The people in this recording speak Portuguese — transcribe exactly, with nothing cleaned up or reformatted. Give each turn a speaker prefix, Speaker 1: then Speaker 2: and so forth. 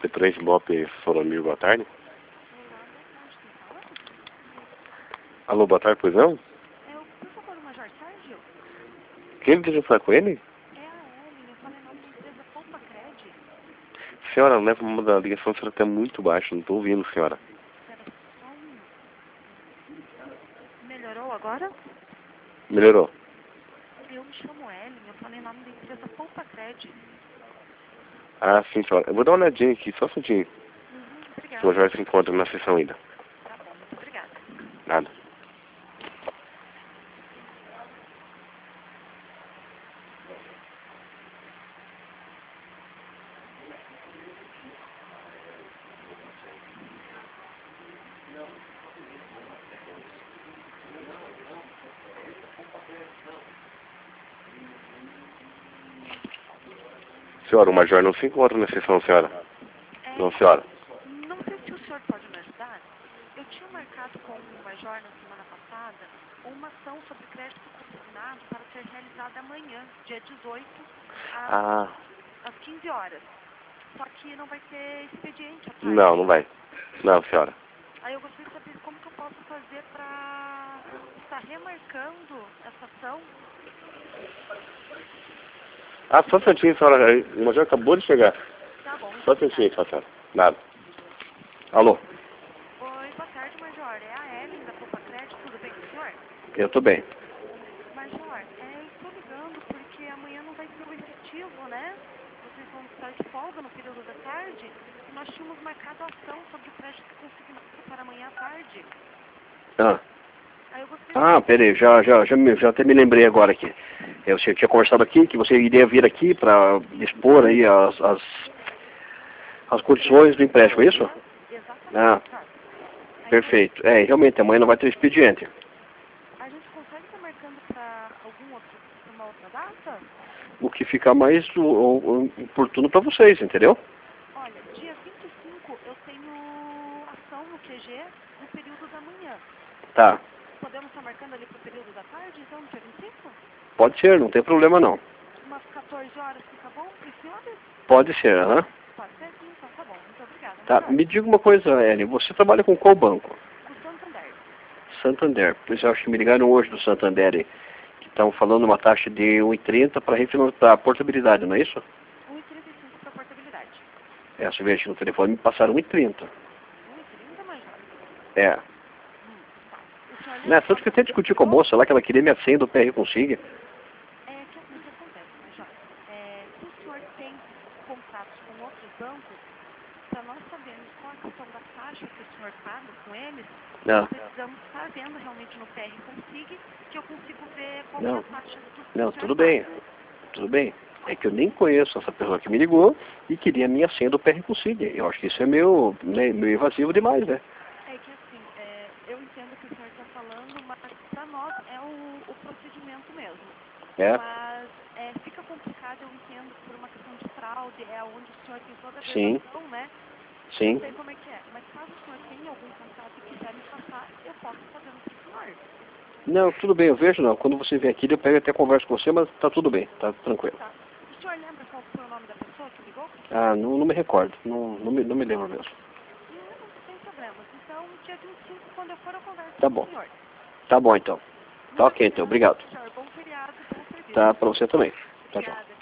Speaker 1: Depois Bope Solomir, boa tarde. Alô, boa tarde, pois não?
Speaker 2: É o professor do Major Sérgio?
Speaker 1: Quem deseja falar com ele?
Speaker 2: É a Ellen, eu falei em nome da empresa Poupa Cred.
Speaker 1: Senhora, leva uma da ligação, a senhora está muito baixo, não estou ouvindo, senhora.
Speaker 2: Espera só um minuto. Melhorou agora?
Speaker 1: Melhorou.
Speaker 2: Eu me chamo Ellen, eu falei em nome da empresa Poupa Cred.
Speaker 1: Ah, sim, senhora. Eu vou dar uma olhadinha aqui, só um minutinho.
Speaker 2: Uhum,
Speaker 1: O
Speaker 2: obrigada.
Speaker 1: senhor já se encontra na sessão ainda.
Speaker 2: Tá bom, muito obrigada.
Speaker 1: Nada. Senhora, o Major não se encontra na sessão, senhora.
Speaker 2: É,
Speaker 1: Não, senhora.
Speaker 2: não sei se o senhor pode me ajudar. Eu tinha marcado com o Major na semana passada uma ação sobre crédito consignado para ser realizada amanhã, dia dezoito, às,
Speaker 1: Ah,
Speaker 2: às quinze horas. Só que não vai ter expediente à tarde.
Speaker 1: não, não vai. Não, senhora.
Speaker 2: Aí eu gostaria de saber como que eu posso fazer para estar remarcando essa ação.
Speaker 1: Ah, só um minutinho, senhora. O Major acabou de chegar.
Speaker 2: Tá bom, muito
Speaker 1: Só um
Speaker 2: obrigada.
Speaker 1: minutinho, só, senhora. Nada. Alô?
Speaker 2: Oi, boa tarde, Major. É a Ellen da Poupa Crédito, tudo bem com o senhor?
Speaker 1: Eu tô bem.
Speaker 2: Major, é, eu estou ligando porque amanhã não vai ter o efetivo, né? Vocês vão estar de folga no período da tarde e nós tínhamos marcado a ação sobre o crédito consignado para amanhã à tarde.
Speaker 1: Ah,
Speaker 2: Aí eu gostaria
Speaker 1: ah
Speaker 2: de...
Speaker 1: peraí, já, já, já, me, já até me lembrei agora aqui. Eu você tinha conversado aqui que você iria vir aqui para expor aí as, as, as condições do empréstimo, é isso?
Speaker 2: Exatamente,
Speaker 1: Ah,
Speaker 2: Major. Aí
Speaker 1: perfeito. É, realmente, amanhã não vai ter expediente.
Speaker 2: a gente consegue estar marcando para algum outro, para uma outra data?
Speaker 1: O que fica mais o, o, oportuno para vocês, entendeu?
Speaker 2: Olha, dia vinte e cinco eu tenho ação no Q G no período da manhã.
Speaker 1: Tá.
Speaker 2: Podemos estar marcando ali para o período da tarde, então, no dia vinte e cinco?
Speaker 1: Pode ser, não tem problema não.
Speaker 2: Umas quatorze horas fica bom para os senhores?
Speaker 1: Pode ser, aham.
Speaker 2: Pode ser sim, então tá bom. Muito obrigada,
Speaker 1: Tá,
Speaker 2: Major.
Speaker 1: me diga uma coisa, Ellen, você trabalha com qual banco?
Speaker 2: O Santander.
Speaker 1: Santander. Pois eu acho que me ligaram hoje do Santander aí, que estão falando uma taxa de um e trinta para refinanciar a portabilidade, não é isso?
Speaker 2: um e trinta e cinco para portabilidade.
Speaker 1: É, você vê aqui no telefone me passaram um e trinta.
Speaker 2: um e trinta, Major?
Speaker 1: É.
Speaker 2: Hum, tá. O senhor
Speaker 1: Né,
Speaker 2: lembra qual
Speaker 1: tanto que eu
Speaker 2: banco
Speaker 1: até
Speaker 2: que
Speaker 1: discuti com a
Speaker 2: ligou?
Speaker 1: moça lá que ela queria minha senha do P R Consiga.
Speaker 2: É que assim, o que acontece, Major? É, se o senhor tem contratos com outros bancos, para nós sabermos qual a questão da taxa que o senhor paga com eles, nós
Speaker 1: Não,
Speaker 2: precisamos estar vendo realmente no P R Consig, que eu consigo ver qual que é a
Speaker 1: não,
Speaker 2: taxa do que o
Speaker 1: não,
Speaker 2: senhor
Speaker 1: tudo bem,
Speaker 2: paga.
Speaker 1: tudo bem. É que eu nem conheço essa pessoa que me ligou e queria a minha senha do P R Consiga. Eu acho que isso é meio, meio, meio invasivo demais, né?
Speaker 2: É que assim, é, eu entendo o que o senhor está falando, mas para nós é o, o procedimento mesmo.
Speaker 1: É,
Speaker 2: Mas é, fica complicado, eu entendo, por uma questão de fraude, é onde o senhor tem toda a
Speaker 1: sim,
Speaker 2: gravação, né? Eu
Speaker 1: sim.
Speaker 2: sei como é que é. Mas caso o senhor tenha algum contato e quiser me passar, eu posso estar dando para o senhor.
Speaker 1: Não, tudo bem, eu vejo não. Quando você vem aqui, eu pego e até converso com você, mas tá tudo bem, tá tranquilo.
Speaker 2: Tá. O senhor lembra qual foi o nome da pessoa que ligou para o senhor?
Speaker 1: Ah, não, não me recordo, não, não, me, não me lembro mesmo.
Speaker 2: Não, sem problemas. Então, dia vinte e cinco, quando eu for, eu converso
Speaker 1: Tá
Speaker 2: com o
Speaker 1: bom,
Speaker 2: senhor.
Speaker 1: tá bom então. Tá
Speaker 2: Muito
Speaker 1: ok então,
Speaker 2: obrigada,
Speaker 1: obrigado.
Speaker 2: senhor. Bom feriado e bom serviço.
Speaker 1: Tá pra você também. Tchau, tchau.
Speaker 2: Obrigada.